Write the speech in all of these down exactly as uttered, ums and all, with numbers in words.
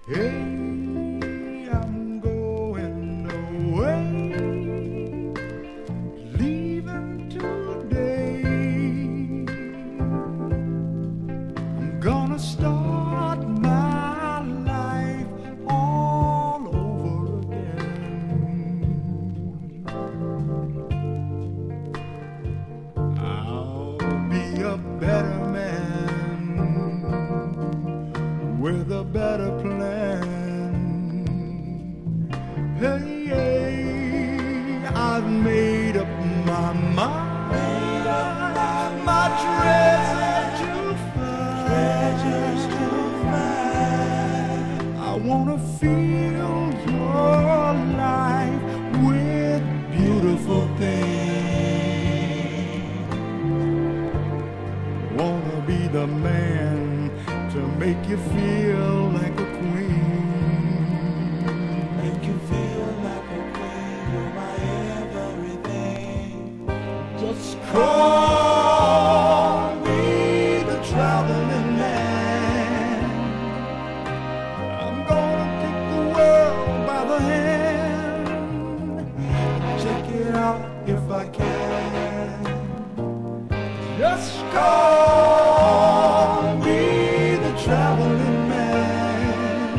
Hey, I'm going away, leaving today. I'm gonna start my life all over again. I'll be a better man with a better plan. Hey, hey, I've made up my mind, my treasure to find. Treasures to find. I wanna fill your life with beautiful things. Wanna be the man to make you feel like a queen. Make you feel like a queen. You're my everything. Just call me the traveling man. I'm gonna take the world by the hand. Check it out if I can. Just call me the traveling man.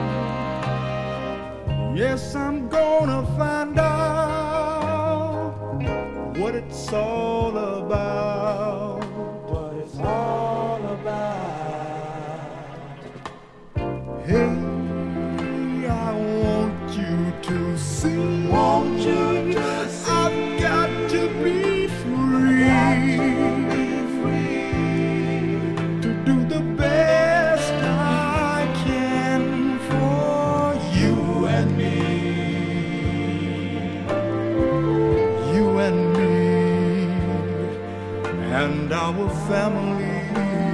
Yes, I'm gonna find out what it's all about. What it's all about. Hey, I want you to see. Want you to see. I've got to be free. To do the best I can for you and me. You and me and our family.